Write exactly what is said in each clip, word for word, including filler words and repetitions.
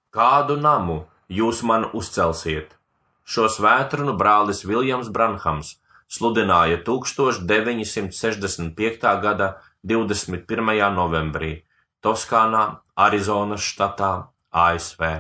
Kādu namu jūs man uzcelsiet? Šo svētkrunu brālis Viljams Branhams sludināja tūkstoš deviņi simti sešdesmit piektā gada divdesmit pirmajā novembrī Toskānā, Arizonas štatā, A S V.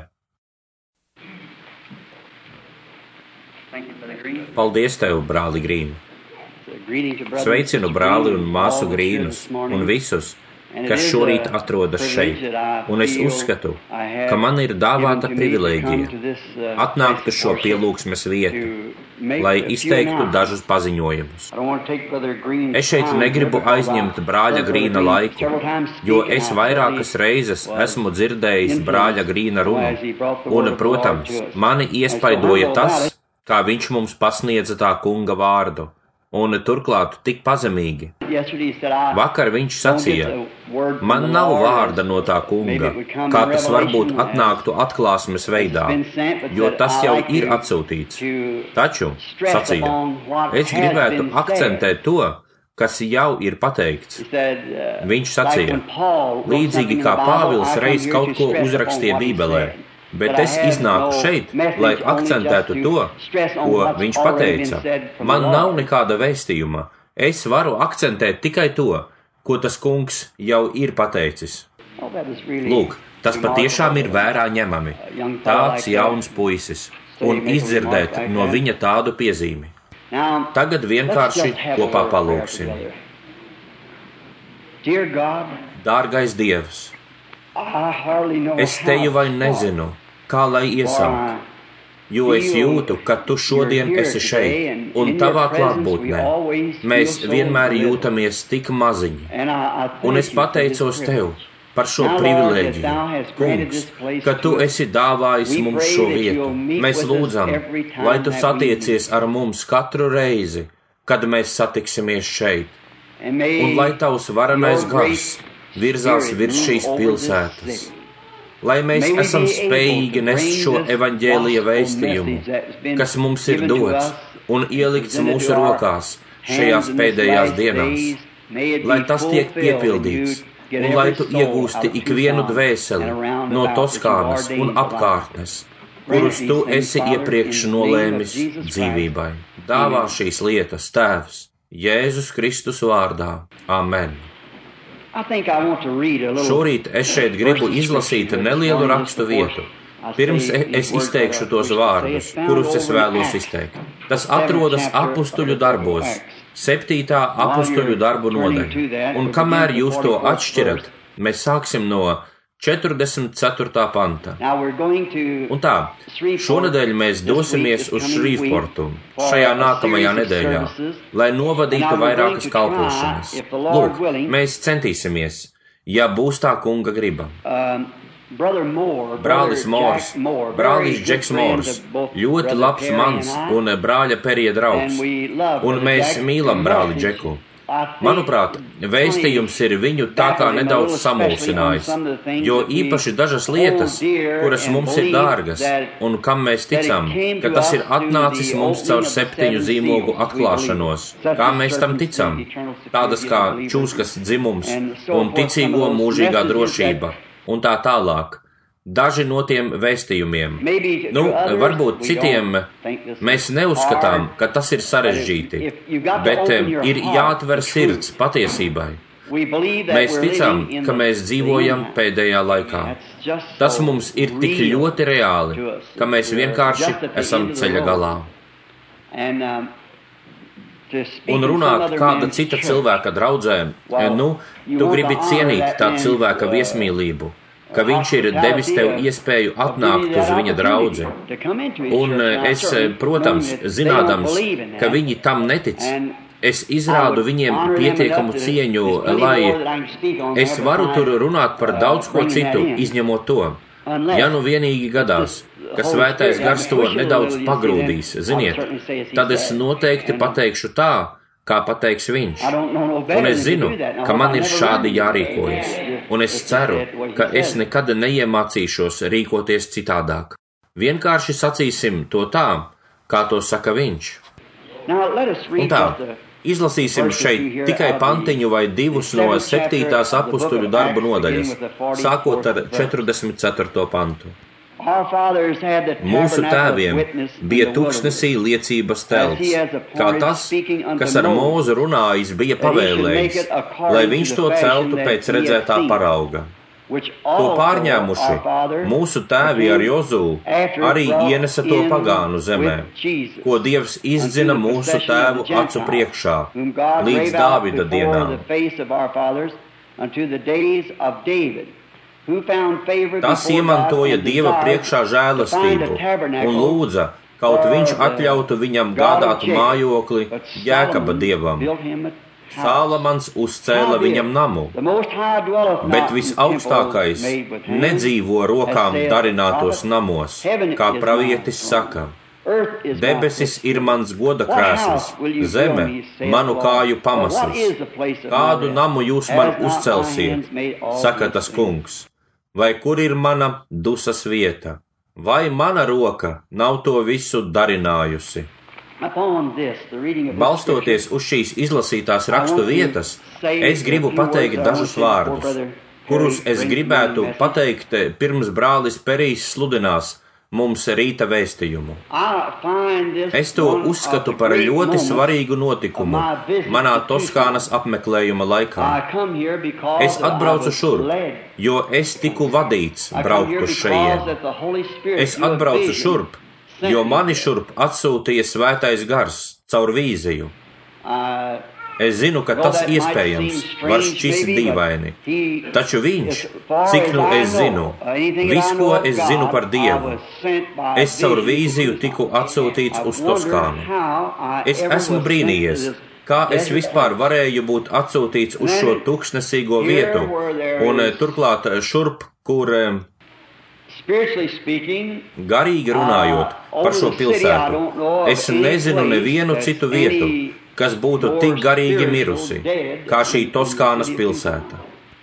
Paldies tev, brāli Grīn! Sveicinu brāli un māsu Grīnus un visus, kas šorīt atrodas šeit, un es uzskatu, ka man ir dāvāta privilēģija atnākt uz šo pielūgsmes vietu, lai izteiktu dažus paziņojumus. Es šeit negribu aizņemt brāļa Grīna laiku, jo es vairākas reizes esmu dzirdējis brāļa Grīna runu, un, protams, mani iespaidoja tas, kā viņš mums pasniedza tā kunga vārdu. Un turklāt tik pazemīgi. Vakar viņš sacīja, man nav vārda no tā kunga, kā tas varbūt atnāktu atklāsmes veidā, jo tas jau ir atsūtīts. Taču, sacīja, es gribētu akcentēt to, kas jau ir pateikts. Viņš sacīja, līdzīgi kā Pāvils reiz kaut ko uzrakstīja Bībelē, bet es iznāku šeit, lai akcentētu to, ko viņš pateica. Man nav nekāda vēstījuma. Es varu akcentēt tikai to, ko tas kungs jau ir pateicis. Lūk, tas patiešām ir vērā ņemami. Tāds jauns puisis. Un izdzirdēt no viņa tādu piezīmi. Tagad vienkārši kopā palūksim. Dārgais Dievs, es teju vai nezinu, kā lai iesaukt, jo es jūtu, ka tu šodien esi šeit, un tavā klātbūtnē mēs vienmēr jūtamies tik maziņi, un es pateicos tev par šo privilēģiju, kungs, ka tu esi dāvājis mums šo vietu. Mēs lūdzam, lai tu satiecies ar mums katru reizi, kad mēs satiksimies šeit, un lai tavs varenais gars virzās virs šīs pilsētas, lai mēs esam spējīgi nest šo evaņģēlija vēstījumu, kas mums ir dots un ielikts mūsu rokās šajās pēdējās dienās, lai tas tiek piepildīts, un lai tu iegūsti ikvienu dvēseli no Toskānas un apkārtnes, kurus tu esi iepriekš nolēmis dzīvībai. Dāvā šīs lietas, Tēvs, Jēzus Kristus vārdā. Amen. Šorīt es šeit gribu izlasīt nelielu rakstu vietu. Pirms es izteikšu tos vārdus, kurus es vēlos izteikt. Tas atrodas Apustuļu darbos, septītā Apustuļu darbu nodaļa. Un kamēr jūs to atšķirat, mēs sāksim no četrdesmit ceturtā panta. Un tā, šonedēļ mēs dosimies uz Šrīvportu šajā nākamajā nedēļā, lai novadītu vairākas kalpošanas. Lūk, mēs centīsimies, ja būs tā kunga griba. Brālis Mors, brālis Džeks Mors, ļoti labs mans un brāļa Perija draugs, un mēs mīlam brāli Džeku. Manuprāt, vēstījums ir viņu tā kā nedaudz samulsinājis, jo īpaši dažas lietas, kuras mums ir dārgas un kam mēs ticam, ka tas ir atnācis mums caur septiņu zīmogu atklāšanos, kā mēs tam ticam, tādas kā čūskas dzimums un ticīgo mūžīgā drošība un tā tālāk. Daži no tiem vēstījumiem. Nu, varbūt citiem mēs neuzskatām, ka tas ir sarežģīti, bet ir jāatver sirds patiesībai. Mēs ticam, ka mēs dzīvojam pēdējā laikā. Tas mums ir tik ļoti reāli, ka mēs vienkārši esam ceļa galā. Un runāt kāda cita cilvēka draudzē, nu, tu gribi cienīt tā cilvēka viesmīlību, ka viņš ir devis tev iespēju atnākt uz viņa draudzi. Un es, protams, zinādams, ka viņi tam netic, es izrādu viņiem pietiekamu cieņu, lai es varu tur runāt par daudz ko citu, izņemot to. Ja nu vienīgi gadās, ka svētais gars to nedaudz pagrūdīs, ziniet, tad es noteikti pateikšu tā, kā pateiks viņš. Un es zinu, ka man ir šādi jārīkojas. Un es ceru, ka es nekad neiemācīšos rīkoties citādāk. Vienkārši sacīsim to tā, kā to saka viņš. Un tā, izlasīsim šeit tikai pantiņu vai divus no septītās apustuļu darbu nodaļas, sākot ar četrdesmit ceturto pantu. Mūsu tēviem bija tuksnesī liecības telts, kā tas, kas ar Mūzu runājis, bija pavēlējis, lai viņš to celtu pēc redzētā parauga. To pārņēmuši mūsu tēvi ar Jozū arī ienesa to pagānu zemē, ko Dievs izdzina mūsu tēvu acu priekšā līdz Dāvida dienām. Tas iemantoja Dieva priekšā žēlastību un lūdza, kaut viņš atļautu viņam gādāt mājokli Jēkaba dievam. Sālamans uzcēla viņam namu, bet visaugstākais nedzīvo rokām darinātos namos, kā pravietis saka. Debesis ir mans goda krēsls, zeme manu kāju pamasls. Kādu namu jūs man uzcelsiet, saka tas kungs, vai kur ir mana dusas vieta, vai mana roka nav to visu darinājusi? Balstoties uz šīs izlasītās rakstu vietas, es gribu pateikt dažus vārdus, kurus es gribētu pateikt pirms brālis Perijs sludinās mums rīta vēstījumu. Es to uzskatu par ļoti svarīgu notikumu manā Toskānas apmeklējuma laikā. Es atbraucu šurp, jo es tiku vadīts braukt uz šejien. Es atbraucu šurp, jo mani šurp atsūtīja Svētais Gars caur vīziju. Es zinu, ka tas iespējams var šķist dīvaini, taču viņš, cik nu es zinu, visu, ko es zinu par Dievu, es caur vīziju tiku atsūtīts uz Toskānu. Es esmu brīnījies, kā es vispār varēju būt atsūtīts uz šo tuksnesīgo vietu, un turklāt šurp, kur... Garīgi runājot par šo pilsētu, es nezinu nevienu citu vietu, kas būtu tik garīgi mirusi, kā šī Toskānas pilsēta.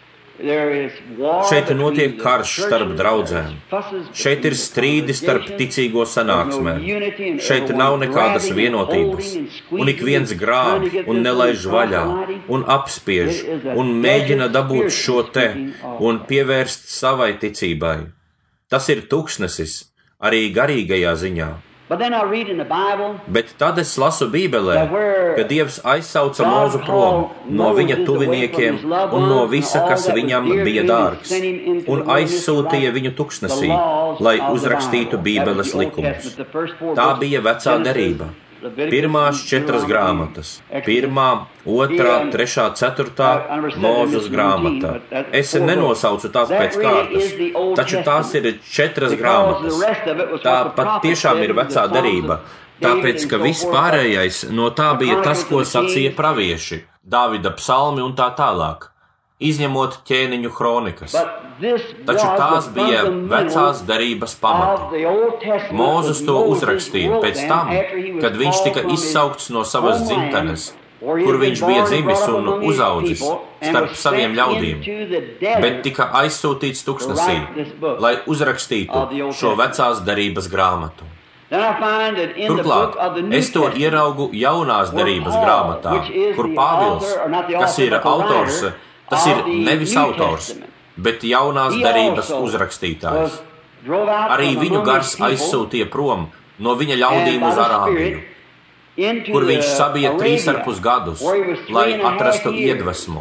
Šeit notiek karš starp draudzēm, šeit ir strīdi starp ticīgo sanāksmēm, šeit nav nekādas vienotības, un ik viens grāb un nelaiž vaļā, un apspiež, un mēģina dabūt šo te, un pievērst savai ticībai. Tas ir tuksnesis, arī garīgajā ziņā. Bet tad es lasu Bībelē, ka Dievs aizsauca Mūzu prom no viņa tuviniekiem un no visa, kas viņam bija dārgs, un aizsūtīja viņu tuksnesī, lai uzrakstītu Bībeles likumus. Tā bija vecā derība. Pirmās četras grāmatas, pirmā, otrā, trešā, ceturtā Mūzes grāmata. Es nenosaucu tās pēc kārtas, taču tās ir četras grāmatas. Tā pat tiešām ir vecā derība, tāpēc, ka viss pārējais no tā bija tas, ko sacīja pravieši, Dāvida psalmi un tā tālāk, izņemot ķēniņu kronikas. Taču tās bija vecās derības pamati. Mūzes to uzrakstīja pēc tam, kad viņš tika izsaukts no savas dzimtenes, kur viņš bija dzimis un uzaudzis starp saviem ļaudīm, bet tika aizsūtīts tuksnesī, lai uzrakstītu šo vecās derības grāmatu. Turklāt, es to ieraugu jaunās derības grāmatā, kur Pāvils, kas ir autors, tas ir nevis autors, bet jaunās derības uzrakstītājs. Arī viņu gars aizsūtīja prom no viņa ļaudīm uz Arābiju, kur viņš sabija trīs ar pus gadus, lai atrastu iedvesmu.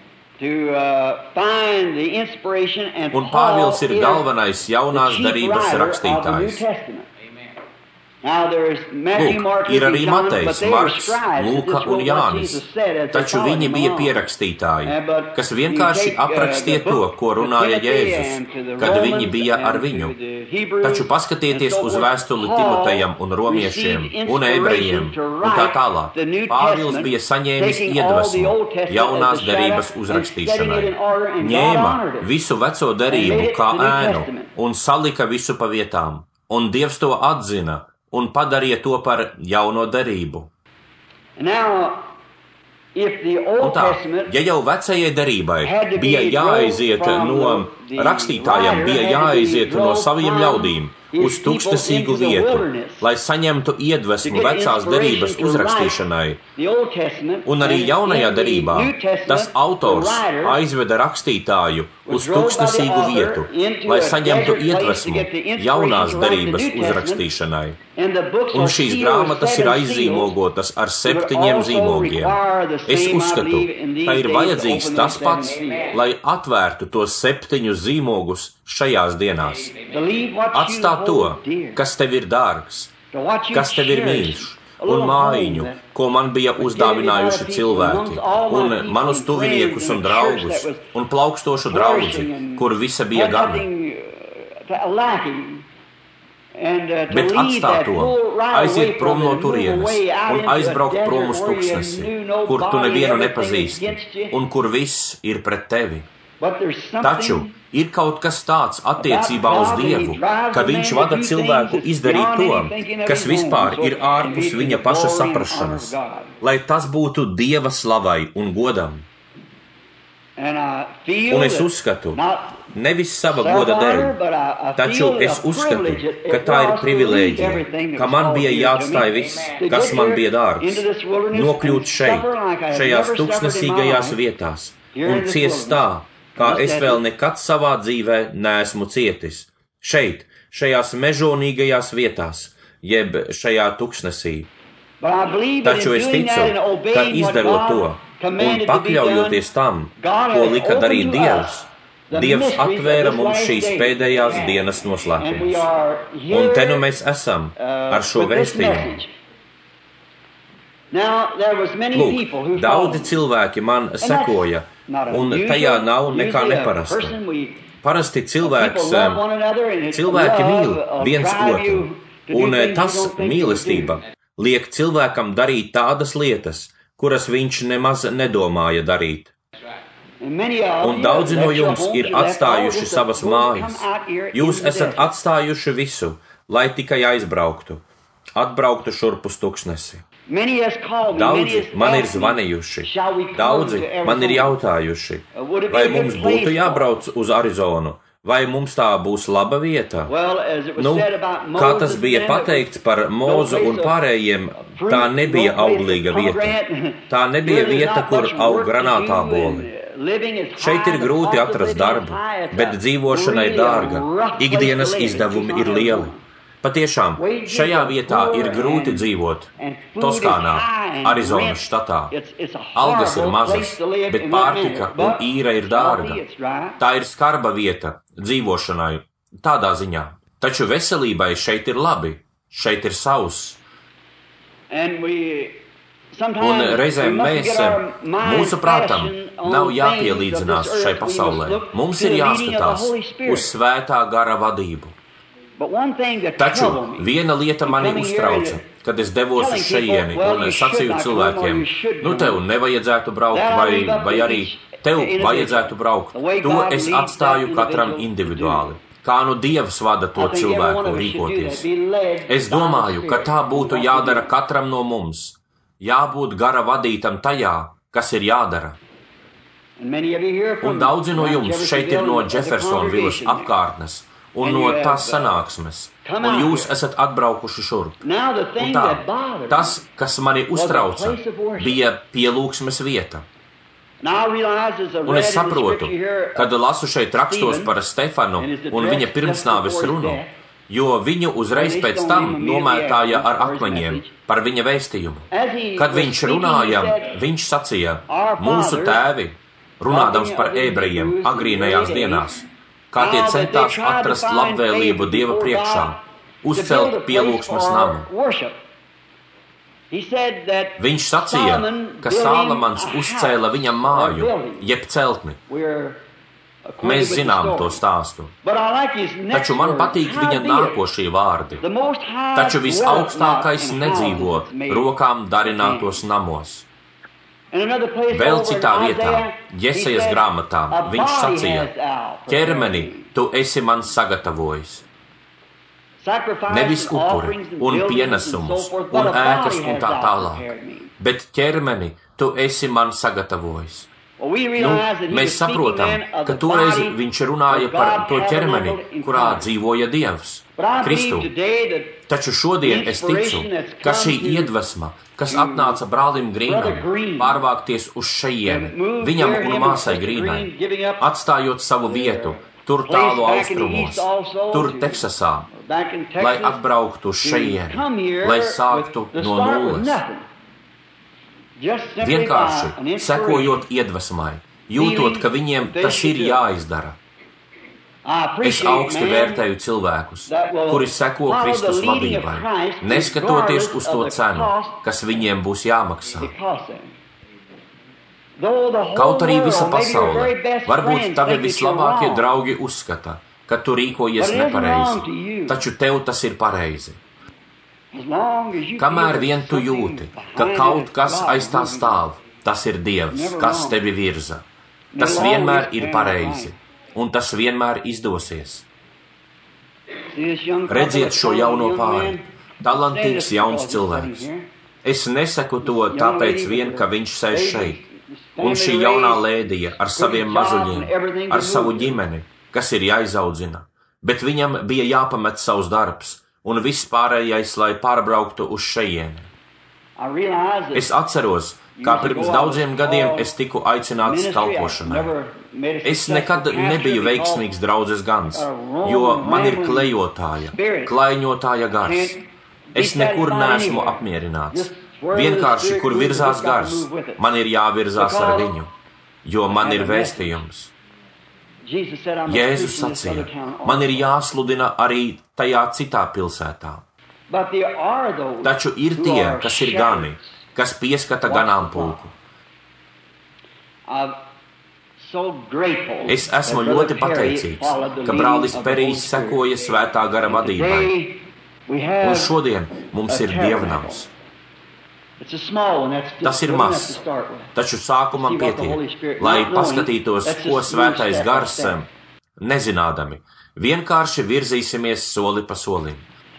Un Pāvils ir galvenais jaunās derības rakstītājs. Lūk, ir arī Matejs, Marks, Lūka un Jānis, taču viņi bija pierakstītāji, kas vienkārši aprakstīja to, ko runāja Jēzus, kad viņi bija ar viņu. Taču paskatieties uz vēstuli Timotejam un romiešiem un ebrejiem un tā tālāk. Pāvils bija saņēmis iedvesmu jaunās derības uzrakstīšanai. Ņēma visu veco derību kā ēnu un salika visu pa vietām, un Dievs to atzina un padarīja to par jauno derību. Un tā, ja jau vecajai derībai bija jāaiziet no rakstītājiem, bija jāaiziet no saviem ļaudīm uz tuksnesīgu vietu, lai saņemtu iedvesmu vecās derības uzrakstīšanai. Un arī jaunajā derībā tas autors aizveda rakstītāju uz tuksnesīgu vietu, lai saņemtu iedvesmu jaunās derības uzrakstīšanai. Un šīs grāmatas ir aizzīmogotas ar septiņiem zīmogiem. Es uzskatu, ka ir vajadzīgs tas pats, lai atvērtu tos septiņus zīmogus šajās dienās. Atstāt to, kas tev ir dārgs, kas tev ir mīļš, un mājiņu, ko man bija uzdāvinājuši cilvēki, un manus tuviniekus un draugus, un plaukstošu draudzi, kur visa bija gana. Bet atstāt to, aiziet prom no turienes un aizbraukt prom uz tuksnesi, kur tu nevienu nepazīsti un kur viss ir pret tevi. Taču ir kaut kas tāds attiecībā uz Dievu, ka viņš vada cilvēku izdarīt to, kas vispār ir ārpus viņa paša saprašanas, lai tas būtu Dieva slavai un godam. Un es uzskatu, nevis sava goda dēļ, taču es uzskatu, ka tā ir privilēģija, ka man bija jāatstāj viss, kas man bija dārgs, nokļūt šeit, šajās tuksnesīgajās vietās, un ciest tā, kā es vēl nekad savā dzīvē neesmu cietis, šeit, šajās mežonīgajās vietās, jeb šajā tuksnesī. Taču es ticu, ka izdarot to, un pakļaujoties tam, ko lika darīt Dievs, Dievs atvēra mums šīs pēdējās dienas noslēpumus. Un te nu mēs esam ar šo vēstījumu. Lūk, daudzi cilvēki man sekoja, un tajā nav nekā neparasta. Parasti cilvēks, cilvēki mīl viens otru, un tas mīlestība liek cilvēkam darīt tādas lietas, kuras viņš nemaz nedomāja darīt. Un daudzi no jums ir atstājuši savas mājas. Jūs esat atstājuši visu, lai tikai aizbrauktu, atbrauktu šurp uz tuksnesi. Daudzi man ir zvanījuši, daudzi man ir jautājuši, vai mums būtu jābrauc uz Arizonu, vai mums tā būs laba vieta? Nu, kā tas bija pateikts par Mozu un pārējiem, tā nebija auglīga vieta. Tā nebija vieta, kur aug granātāboli. Šeit ir grūti atrast darbu, bet dzīvošana ir dārga, ikdienas izdevumi ir lieli. Patiešām, šajā vietā ir grūti dzīvot. Toskānā, Arizonas štatā. Algas ir mazas, bet pārtika un īra ir dārga. Tā ir skarba vieta dzīvošanai, tādā ziņā. Taču veselībai šeit ir labi, šeit ir sauss. Un reizēm mēs, mūsu prātam, nav jāpielīdzinās šai pasaulē. Mums ir jāskatās uz svētā gara vadību. Taču viena lieta mani uztrauca, kad es devos uz šejieni un sacīju cilvēkiem, nu tev nevajadzētu braukt, vai, vai arī tev vajadzētu braukt. To es atstāju katram individuāli. Kā nu Dievs vada to cilvēku rīkoties. Es domāju, ka tā būtu jādara katram no mums. Jābūt gara vadītam tajā, kas ir jādara. Un daudzi no jums šeit ir no Jeffersonvilas apkārtnes un no tās sanāksmes, un jūs esat atbraukuši šurp. Un tā, tas, kas mani uztrauca, bija pielūgsmes vieta. Un es saprotu, kad lasu šeit rakstos par Stefanu un viņa pirmsnāves runu, jo viņu uzreiz pēc tam nomētāja ar akmeņiem par viņa vēstījumu. Kad viņš runāja, viņš sacīja, mūsu tēvi, runādams par ebrejiem agrīnajās dienās, kā tie centās atrast labvēlību Dieva priekšā, uzcelt pielūgsmes namu. Viņš sacīja, ka Sālamans uzcēla viņam māju, jeb celtni. Mēs zinām to stāstu. Taču man patīk viņa nākošie vārdi. Taču visaugstākais nedzīvo rokām darinātos namos. Vēl citā vietā, Jesajas grāmatā, viņš sacīja, ķermeni tu esi man sagatavojis. Nevis upuri un pienesumus un ēkas un tā tālāk, bet ķermeni tu esi man sagatavojis. Nu, mēs saprotam, ka toreiz viņš runāja par to ķermeni, kurā dzīvoja Dievs. Kristū. Taču šodien es ticu, ka šī iedvesma, kas atnāca brālim Grīnam, pārvākties uz šejieni, viņam un māsai Grīnai, atstājot savu vietu, tur tālu austrumos, tur Teksasā, lai atbrauktu uz šejieni, lai sāktu no nulles. Vienkārši sekojot iedvesmai, jūtot, ka viņiem tas ir jāizdara. Es augsti vērtēju cilvēkus, kuri seko Kristus vadībai, neskatoties uz to cenu, kas viņiem būs jāmaksā. Kaut arī visa pasaule, varbūt tavi vislabākie draugi uzskata, ka tu rīkojies nepareizi, taču tev tas ir pareizi. Kamēr vien tu jūti, ka kaut kas aiz tā stāv, tas ir Dievs, kas tevi virza. Tas vienmēr ir pareizi. Un tas vienmēr izdosies. Redziet šo jauno pāri, talantīgs jauns cilvēks. Es nesaku to tāpēc vien, ka viņš sēž šeit. Un šī jaunā lēdija ar saviem mazuļiem, ar savu ģimeni, kas ir jāizaudzina. Bet viņam bija jāpamet savs darbs un viss pārējais, lai pārbrauktu uz šejieni. Es atceros, kā pirms daudziem gadiem es tiku aicināts kalpošanai. Es nekad nebiju veiksmīgs draudzes gans, jo man ir klejotāja, klaiņotāja gars. Es nekur neesmu apmierināts. Vienkārši, kur virzās gars, man ir jāvirzās ar viņu, jo man ir vēstījums. Jēzus sacīja, man ir jāsludina arī tajā citā pilsētā. Taču ir tie, kas ir gani, kas pieskata ganāmpulku. Es esmu ļoti pateicīgs, ka brālis Perijs sekoja svētā gara vadībai. Un šodien mums ir dievnams. Tas ir mazs, taču sākumam pietiek, lai paskatītos, ko svētais gars nezinādami. Vienkārši virzīsimies soli pa solim.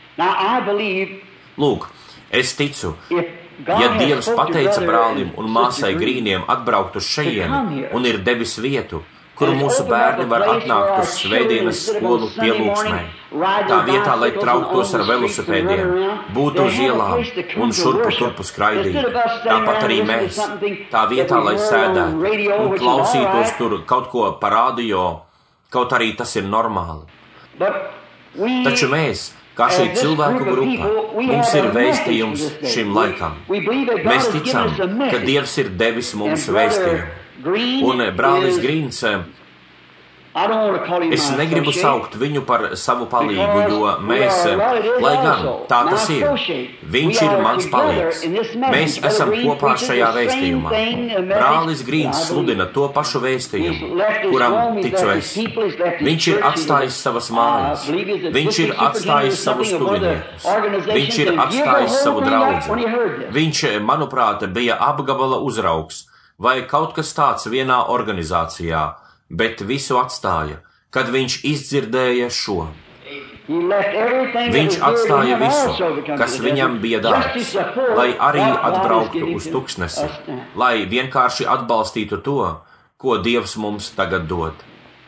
Lūk, es ticu, ja Dievs pateica brālim un māsai Grīniem atbraukt uz šejieni un ir devis vietu, kur mūsu bērni var atnākt uz svētdienas skolu pielūgsmai, tā vietā, lai trauktos ar velosipēdiem, būtu uz ielām un šurpu turpu skraidīt, tāpat arī mēs, tā vietā, lai sēdētu un klausītos tur kaut ko par radio, kaut arī tas ir normāli. Taču mēs, kā šī cilvēku grupa, mums ir vēstījums šim laikam. Mēs ticam, ka Dievs ir devis mums vēstījumu. Un brālis Grīns, es negribu saukt viņu par savu palīgu, jo mēs, lai gan tā tas ir, viņš ir mans palīgs. Mēs esam kopā šajā vēstījumā. Brālis Grīns sludina to pašu vēstījumu, kuram ticu es. Viņš ir atstājis savas mājas, viņš ir atstājis savus tuviniekus, viņš ir atstājis savu draudzi. Viņš, manuprāt, bija apgabala uzraugs vai kaut kas tāds vienā organizācijā, bet visu atstāja, kad viņš izdzirdēja šo. Viņš atstāja visu, kas viņam bija dārgs, lai arī atbrauktu uz tuksnesi, lai vienkārši atbalstītu to, ko Dievs mums tagad dod.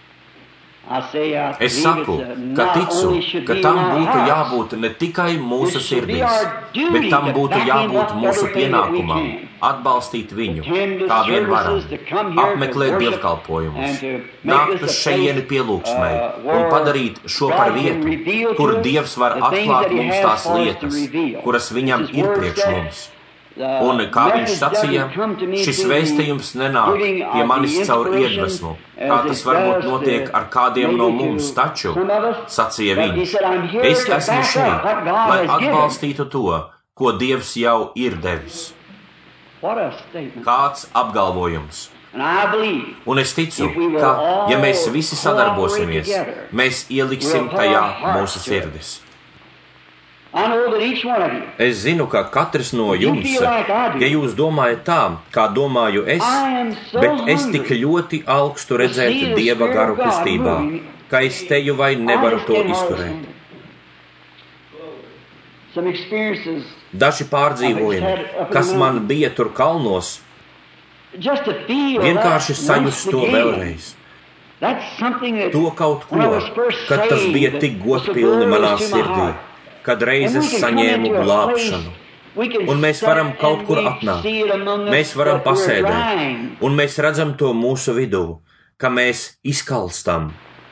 Es saku, ka ticu, ka tam būtu jābūt ne tikai mūsu sirdīs, bet tam būtu jābūt mūsu pienākumam atbalstīt viņu, kā vien varam, apmeklēt dievkalpojumus, nākt uz šejieni pielūgsmai un padarīt šo par vietu, kur Dievs var atklāt mums tās lietas, kuras viņam ir priekš mums. Un, kā viņš sacīja, šis vēstījums nenāk pie manis caur iedvesmu, kā tas varbūt notiek ar kādiem no mums, taču, sacīja viņš, es esmu šeit, lai atbalstītu to, ko Dievs jau ir devis. Kāds apgalvojums. Un es ticu, ka, ja mēs visi sadarbosimies, mēs ieliksim tajā mūsu sirdis. Es zinu, ka katrs no jums, ja jūs domājat tā, kā domāju es, bet es tik ļoti augstu redzēt Dieva garu kustībā, ka es teju vai nevaru to izturēt. Daži pārdzīvojumi, kas man bija tur kalnos, vienkārši sajust to vēlreiz. To kaut ko, kad tas bija tik godpilni manā sirdī, kad reizes saņēmu glābšanu. Un mēs varam kaut kur atnākt, mēs varam pasēdēt, un mēs redzam to mūsu vidū, ka mēs izkalstam.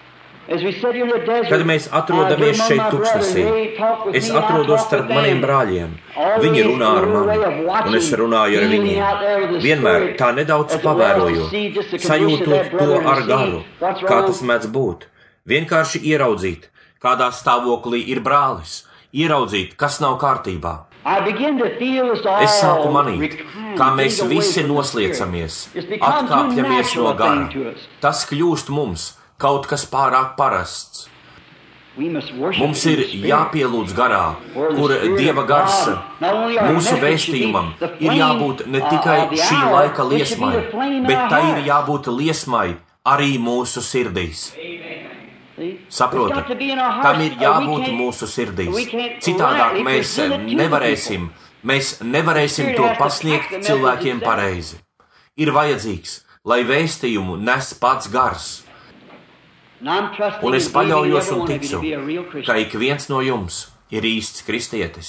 Kad mēs atrodamies šeit tūkstnesī, es atrodos starp maniem brāļiem, viņi runā ar mani, un es runāju ar viņiem. Vienmēr tā nedaudz pavērojot, sajūtot to ar garu, kā tas mēdz būt. Vienkārši ieraudzīt, kādā stāvoklī ir brālis, ieraudzīt, kas nav kārtībā. Es sāku manīt, kā mēs visi nosliecamies, atkāpjamies no gara. Tas kļūst mums kaut kas pārāk parasts. Mums ir jāpielūdz garā, kur Dieva gars mūsu vēstījumam ir jābūt ne tikai šī laika liesmai, bet tai ir jābūt liesmai arī mūsu sirdīs. Saprotat, tam ir jābūt mūsu sirdīs. Citādāk mēs nevarēsim, mēs nevarēsim to pasniegt cilvēkiem pareizi. Ir vajadzīgs, lai vēstījumu nes pats gars. Un es paļaujos un ticu, ka ik viens no jums ir īsts kristietis.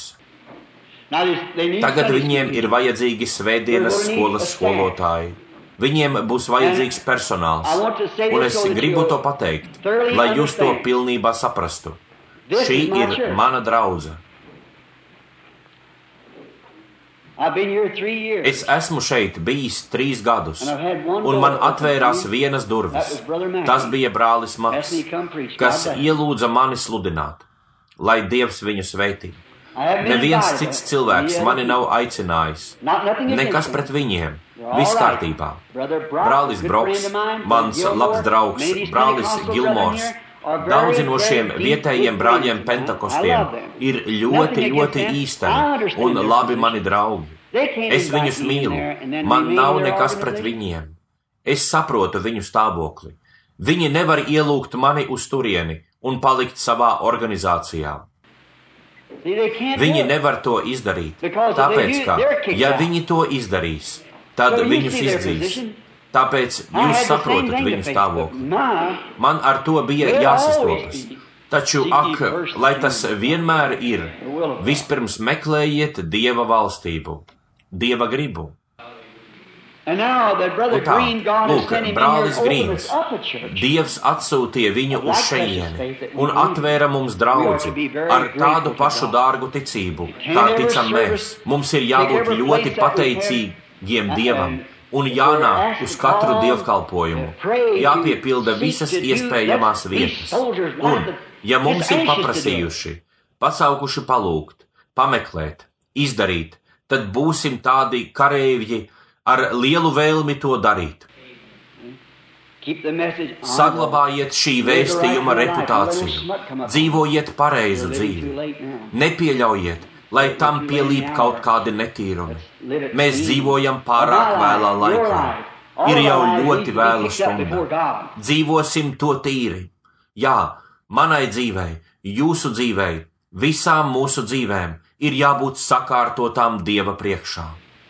Tagad viņiem ir vajadzīgi svētdienas skolas skolotāji. Viņiem būs vajadzīgs personāls, un es gribu to pateikt, lai jūs to pilnībā saprastu. Šī ir mana draudze. Es esmu šeit bijis trīs gadus, un man atvērās vienas durvis. Tas bija brālis Maks, kas ielūdza mani sludināt, lai Dievs viņu sveitī. Neviens cits cilvēks mani nav aicinājis, nekas pret viņiem, viss kārtībā. Brālis Broks, mans labs draugs, brālis Gilmors, daudzi no šiem vietējiem brāļiem pentakostiem ir ļoti, ļoti īsteni un labi mani draugi. Es viņus mīlu, man nav nekas pret viņiem. Es saprotu viņu stāvokli. Viņi nevar ielūgt mani uz turieni un palikt savā organizācijā. Viņi nevar to izdarīt, tāpēc, ka, ja viņi to izdarīs, tad viņus izdzīs. Tāpēc jūs saprotat viņu stāvokli. Man ar to bija jāsastopas. Taču, ak, lai tas vienmēr ir, vispirms meklējiet Dieva valstību, Dieva gribu. Un tā, lūk, brālis Grīns, Dievs atsūtīja viņu uz šejieni un atvēra mums draudzi ar tādu pašu dārgu ticību, kā ticam mēs. Mums ir jābūt ļoti pateicīgiem Dievam un jānāk uz katru dievkalpojumu, jāpiepilda visas iespējamās vietas. Un, ja mums ir paprasījuši, pasaukuši palūgt, pameklēt, izdarīt, tad būsim tādi kareivji ar lielu vēlmi to darīt. Saglabājiet šī vēstījuma reputāciju, dzīvojiet pareizu dzīvi, nepieļaujiet, lai tam pielīp kaut kādi netīrumi. Mēs dzīvojam pārāk vēlā laikā. Ir jau ļoti vēla stunda. Dzīvosim to tīri. Jā, manai dzīvei, jūsu dzīvei, visām mūsu dzīvēm ir jābūt sakārtotām Dieva priekšā.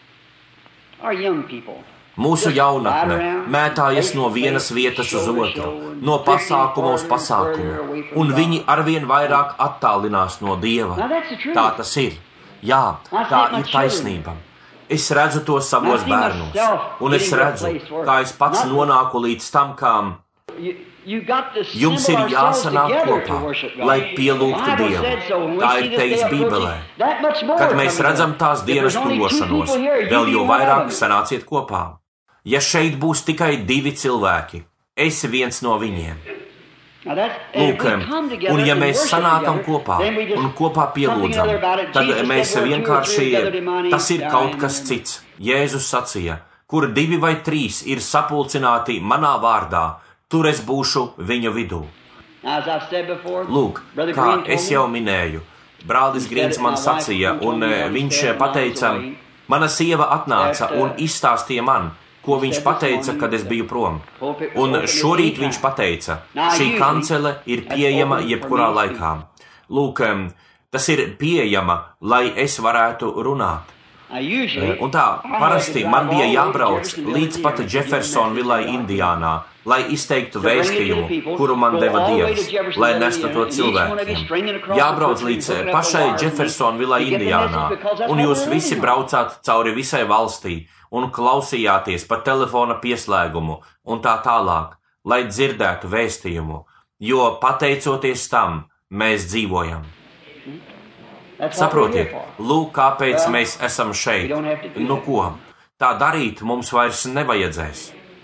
Mūsu jaunatne mētājas no vienas vietas uz otru, no pasākuma uz pasākumu, un viņi arvien vairāk attālinās no Dieva. Tā tas ir. Jā, tā ir taisnība. Es redzu to savos bērnos, un es redzu, kā es pats nonāku līdz tam, kā jums ir jāsanāk kopā, lai pielūgtu Dievu. Tā ir teikts Bībelē. Kad mēs redzam tās dienas tuvošanos, vēl jo vairāk sanāciet kopā. Ja šeit būs tikai divi cilvēki, es viens no viņiem. Lūk, un ja mēs sanākam kopā un kopā pielūdzam, tad mēs vienkārši, tas ir kaut kas cits. Jēzus sacīja, kur divi vai trīs ir sapulcināti manā vārdā, tur es būšu viņu vidū. Lūk, kā es jau minēju, brālis Grīns man sacīja, un viņš pateica, mana sieva atnāca un izstāstīja man, ko viņš pateica, kad es biju prom. Un šorīt viņš pateica, šī kancele ir pieejama jebkurā laikā. Lūk, tas ir pieejama, lai es varētu runāt. Un tā, parasti man bija jābrauc līdz pat Jeffersonvillai, Indiānā, lai izteiktu vēstījumu, kuru man deva Dievs, lai nestu to cilvēkiem. Jābrauc līdz pašai Jeffersonvillai, Indiānā, un jūs visi braucāt cauri visai valstī un klausījāties pa telefona pieslēgumu un tā tālāk, lai dzirdētu vēstījumu, jo pateicoties tam mēs dzīvojam. Saprotiet, lūk, kāpēc mēs esam šeit. Nu ko, tā darīt mums vairs nevajadzēs.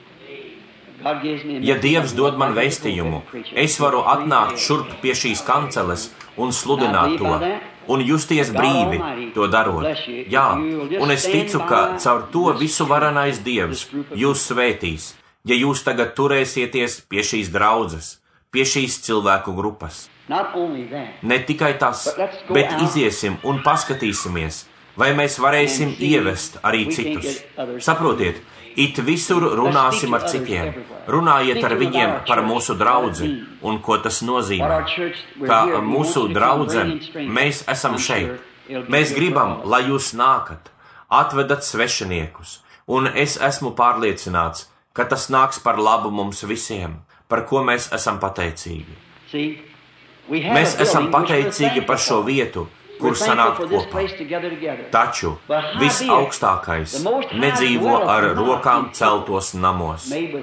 Ja Dievs dod man vēstījumu, es varu atnākt šurp pie šīs kanceles un sludināt to, un justies brīvi to darot. Jā, un es ticu, ka caur to visu varenais Dievs jūs svētīs, ja jūs tagad turēsieties pie šīs draudzes, pie šīs cilvēku grupas. Ne tikai tas, bet iziesim un paskatīsimies, vai mēs varēsim ievest arī citus. Saprotiet, it visur runāsim ar citiem, runājiet ar viņiem par mūsu draudzi un ko tas nozīmē. Kā mūsu draudze, mēs esam šeit. Mēs gribam, lai jūs nākat, atvedat svešiniekus, un es esmu pārliecināts, ka tas nāks par labu mums visiem, par ko mēs esam pateicīgi. Mēs esam pateicīgi par šo vietu, kur sanākt kopā. Taču visaugstākais nedzīvo ar rokām celtos namos.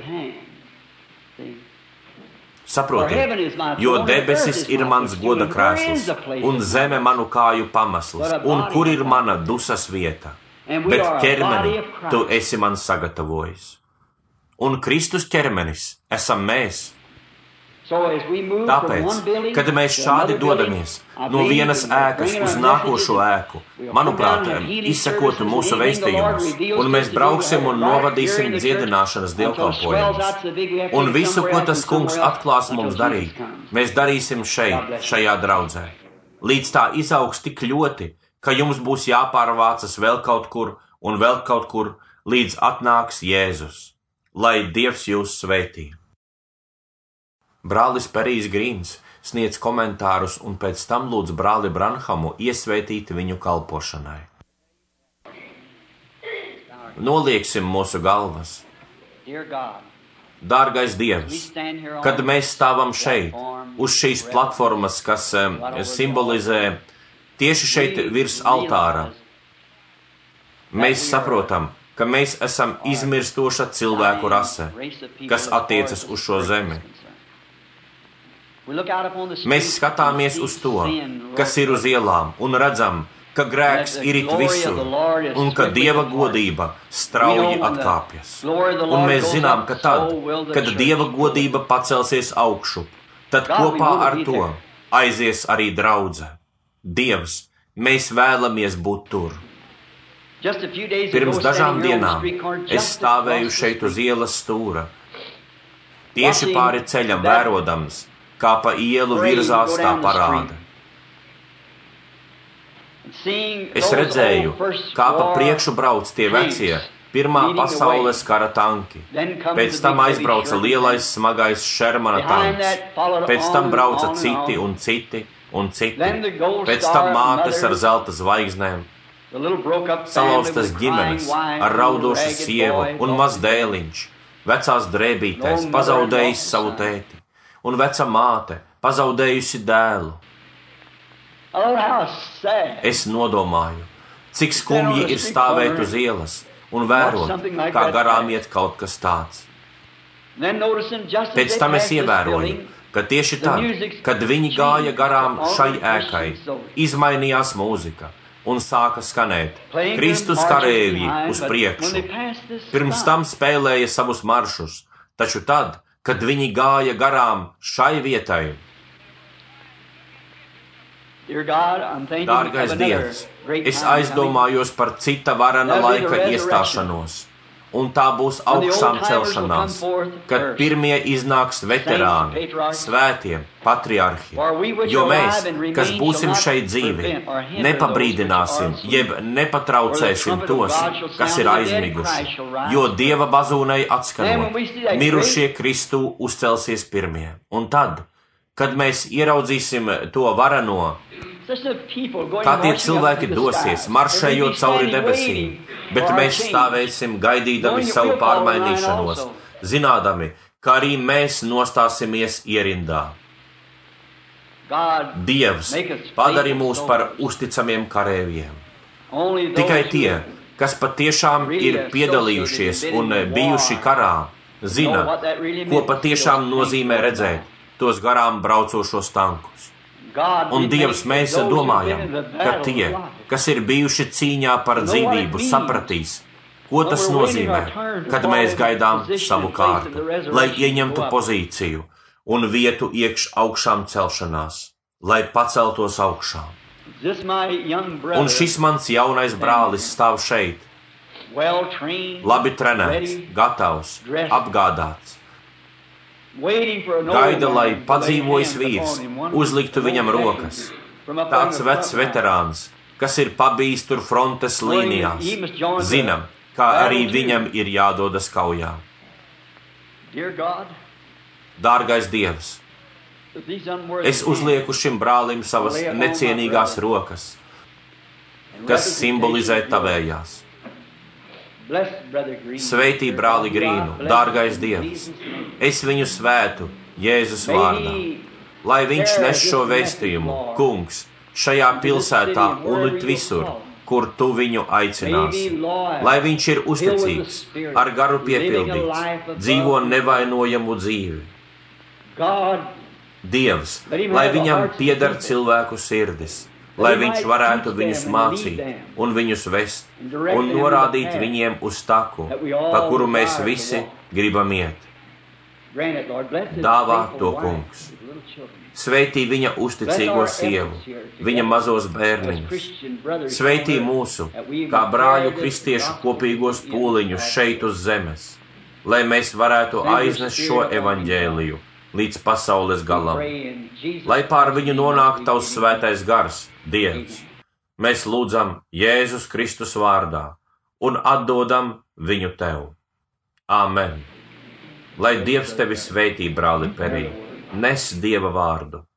Saprotiet, jo debesis ir mans goda krēsls, un zeme manu kāju pamesls, un kur ir mana dusas vieta. Bet ķermeni tu esi man sagatavojis. Un Kristus ķermenis esam mēs. Tāpēc, kad mēs šādi dodamies no vienas ēkas uz nākošo ēku, manuprāt, izsakotu mūsu vēstījumus, un mēs brauksim un novadīsim dziedināšanas dievkalpojumus. Un visu, ko tas kungs atklās mums darīt, mēs darīsim šeit, šajā draudzē. Līdz tā izaugs tik ļoti, ka jums būs jāpārvācas vēl kaut kur un vēl kaut kur, līdz atnāks Jēzus, lai Dievs jūs svētī. Brālis Perijs Grīns sniedz komentārus un pēc tam lūdz brāli Branhamu iesvētīt viņu kalpošanai. Nolieksim mūsu galvas. Dārgais Dievs, kad mēs stāvam šeit, uz šīs platformas, kas simbolizē tieši šeit virs altāra, mēs saprotam, ka mēs esam izmirstoša cilvēku rase, kas attiecas uz šo zemi. Mēs skatāmies uz to, kas ir uz ielām, un redzam, ka grēks ir it visur, un ka Dieva godība strauji atkāpjas. Un mēs zinām, ka tad, kad Dieva godība pacelsies augšu, tad kopā ar to aizies arī draudze. Dievs, mēs vēlamies būt tur. Pirms dažām dienām es stāvēju šeit uz ielas stūra, tieši pāri ceļam vērodams, kā pa ielu virzās tā parāda. Es redzēju, kā pa priekšu brauc tie vecie Pirmā pasaules kara tanki, pēc tam aizbrauca lielais smagais Šermana tanks, pēc tam brauca citi un citi un citi, pēc tam mātes ar zelta zvaigznēm, salauztas ģimenes ar raudošu sievu un maz dēliņš, vecās drēbītēs pazaudējis savu tēti, un veca māte pazaudējusi dēlu. Es nodomāju, cik skumji ir stāvēt uz ielas un vērot, kā garām iet kaut kas tāds. Pēc tam es ievēroju, ka tieši tad, kad viņi gāja garām šai ēkai, izmainījās mūzika un sāka skanēt Kristus kareivji uz priekšu. Pirms tam spēlēja savus maršus, taču tad, kad viņi gāja garām šai vietai. Dārgais Dievs, es aizdomājos par cita varena laika iestāšanos, un tā būs augšām celšanās, kad pirmie iznāks veterāni, svētie, patriarhi, jo mēs, kas būsim šeit dzīvi, nepabrīdināsim, jeb nepatraucēsim tos, kas ir aizmiguši, jo Dieva bazūnei atskanot, mirušie Kristū uzcelsies pirmie. Un tad, kad mēs ieraudzīsim to vareno, Kā tie cilvēki dosies, maršējot cauri debesīm, bet mēs stāvēsim gaidīdami savu pārmainīšanos, zinādami, ka arī mēs nostāsimies ierindā. Dievs, padari mūs par uzticamiem kareiviem. Tikai tie, kas patiešām ir piedalījušies un bijuši karā, zina, ko patiešām nozīmē redzēt tos garām braucošos tankus. Un Dievs, mēs domājam, ka tie, kas ir bijuši cīņā par dzīvību, sapratīs, ko tas nozīmē, kad mēs gaidām savu kārtu, lai ieņemtu pozīciju un vietu iekš augšām celšanās, lai paceltos augšām. Un šis mans jaunais brālis stāv šeit, labi trenēts, gatavs, apgādāts. Gaida, lai padzīvojis vīrs uzliktu viņam rokas. Tāds vecs veterāns, kas ir pabijis tur frontes līnijās, zinam, kā arī viņam ir jādodas kaujā. Dārgais Dievs, es uzlieku šim brālim savas necienīgās rokas, kas simbolizē tavējās. Sveitī brāli Grīnu, dārgais Dievs, es viņu svētu Jēzus vārdā, lai viņš nes šo vēstījumu, kungs, šajā pilsētā un visur, kur tu viņu aicināsi, lai viņš ir uzticīgs, ar garu piepildīts, dzīvo nevainojamu dzīvi. Dievs, lai viņam pieder cilvēku sirdis, lai viņš varētu viņus mācīt un viņus vest un norādīt viņiem uz taku, pa kuru mēs visi gribam iet. Dāvā to, kungs. Sveitī viņa uzticīgo sievu, viņa mazos bērniņus. Sveitī mūsu, kā brāļu kristiešu kopīgos pūliņus šeit uz zemes, lai mēs varētu aiznest šo evaņģēliju līdz pasaules galam, lai pār viņu nonāk tavs svētais gars, Dievs. Mēs lūdzam Jēzus Kristus vārdā un atdodam viņu tev. Āmen. Lai Dievs tevi sveitī, brāli Perī, nes Dieva vārdu.